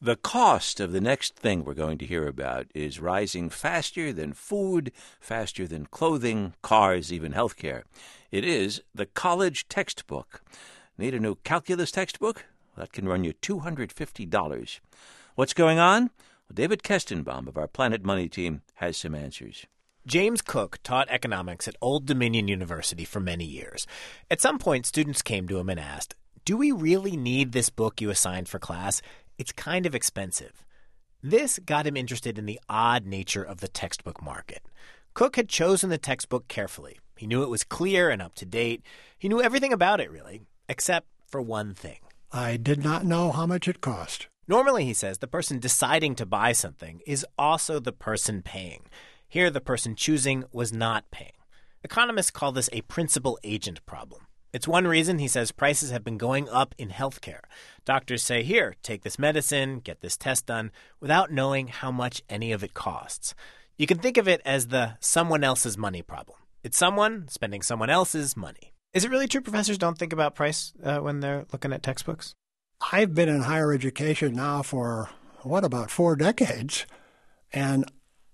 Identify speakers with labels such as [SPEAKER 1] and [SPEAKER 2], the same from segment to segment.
[SPEAKER 1] The cost of the next thing we're going to hear about is rising faster than food, faster than clothing, cars, even healthcare. It is the college textbook. Need a new calculus textbook? That can run you $250. What's going on? Well, David Kestenbaum of our Planet Money team has some answers.
[SPEAKER 2] James Cook taught economics at Old Dominion University for many years. At some point, students came to him and asked, "Do we really need this book you assigned for class? It's kind of expensive." This got him interested in the odd nature of the textbook market. Cook had chosen the textbook carefully. He knew it was clear and up to date. He knew everything about it, really, except for one thing.
[SPEAKER 3] I did not know how much it cost.
[SPEAKER 2] Normally, he says, the person deciding to buy something is also the person paying. Here, the person choosing was not paying. Economists call this a principal-agent problem. It's one reason, he says, prices have been going up in healthcare. Doctors say, here, take this medicine, get this test done, without knowing how much any of it costs. You can think of it as the someone else's money problem. It's someone spending someone else's money. Is it really true professors don't think about price when they're looking at textbooks?
[SPEAKER 3] I've been in higher education now for, about 4 decades, and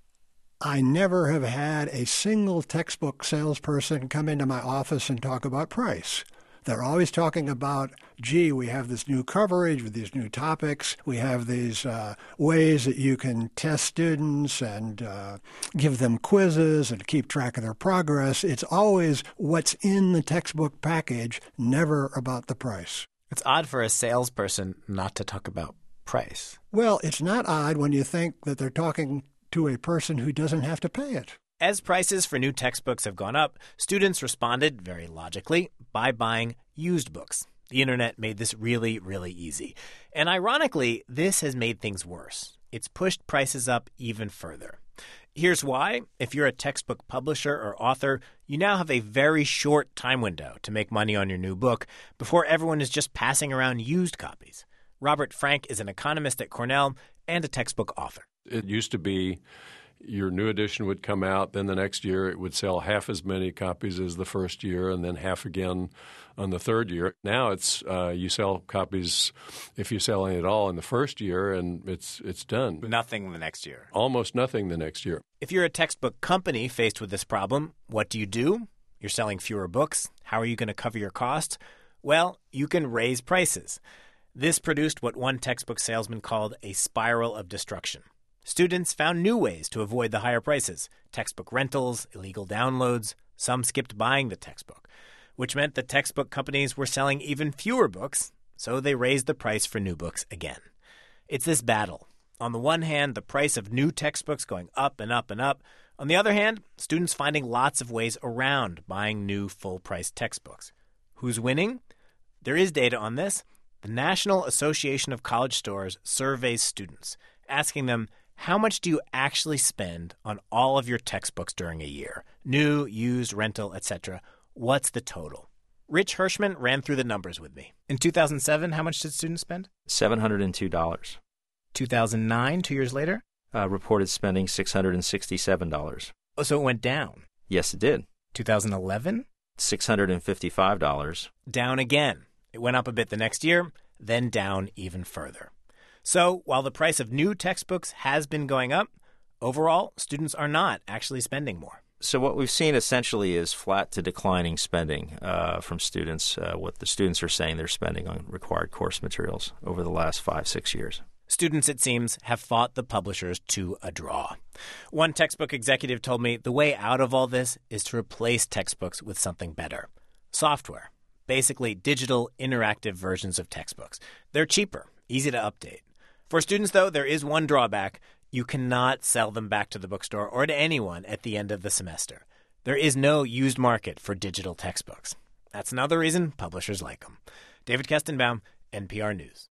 [SPEAKER 3] I never have had a single textbook salesperson come into my office and talk about price. They're always talking about, gee, we have this new coverage with these new topics. We have these ways that you can test students and give them quizzes and keep track of their progress. It's always what's in the textbook package, never about the price.
[SPEAKER 2] It's odd for a salesperson not to talk about price.
[SPEAKER 3] Well, it's not odd when you think that they're talking to a person who doesn't have to pay it.
[SPEAKER 2] As prices for new textbooks have gone up, students responded, very logically, by buying used books. The internet made this really, really easy. And ironically, this has made things worse. It's pushed prices up even further. Here's why. If you're a textbook publisher or author, you now have a very short time window to make money on your new book before everyone is just passing around used copies. Robert Frank is an economist at Cornell and a textbook author.
[SPEAKER 4] It used to be your new edition would come out, then the next year it would sell half as many copies as the first year and then half again on the third year. Now it's you sell copies, if you sell any at all, in the first year and it's done.
[SPEAKER 2] Nothing the next year.
[SPEAKER 4] Almost nothing the next year.
[SPEAKER 2] If you're a textbook company faced with this problem, what do? You're selling fewer books. How are you going to cover your costs? Well, you can raise prices. This produced what one textbook salesman called a spiral of destruction. Students found new ways to avoid the higher prices: textbook rentals, illegal downloads. Some skipped buying the textbook, which meant that textbook companies were selling even fewer books, so they raised the price for new books again. It's this battle. On the one hand, the price of new textbooks going up and up and up. On the other hand, students finding lots of ways around buying new full-price textbooks. Who's winning? There is data on this. The National Association of College Stores surveys students, asking them, how much do you actually spend on all of your textbooks during a year? New, used, rental, etc. What's the total? Rich Hirschman ran through the numbers with me. In 2007, how much did students spend?
[SPEAKER 5] $702.
[SPEAKER 2] 2009, 2 years later?
[SPEAKER 5] Reported spending $667.
[SPEAKER 2] Oh, so it went down.
[SPEAKER 5] Yes, it did.
[SPEAKER 2] 2011?
[SPEAKER 5] $655.
[SPEAKER 2] Down again. It went up a bit the next year, then down even further. So while the price of new textbooks has been going up, overall, students are not actually spending more.
[SPEAKER 5] So what we've seen essentially is flat to declining spending from students, what the students are saying they're spending on required course materials over the last 5-6 years.
[SPEAKER 2] Students, it seems, have fought the publishers to a draw. One textbook executive told me the way out of all this is to replace textbooks with something better: software. Basically, digital, interactive versions of textbooks. They're cheaper, easy to update. For students, though, there is one drawback. You cannot sell them back to the bookstore or to anyone at the end of the semester. There is no used market for digital textbooks. That's another reason publishers like them. David Kestenbaum, NPR News.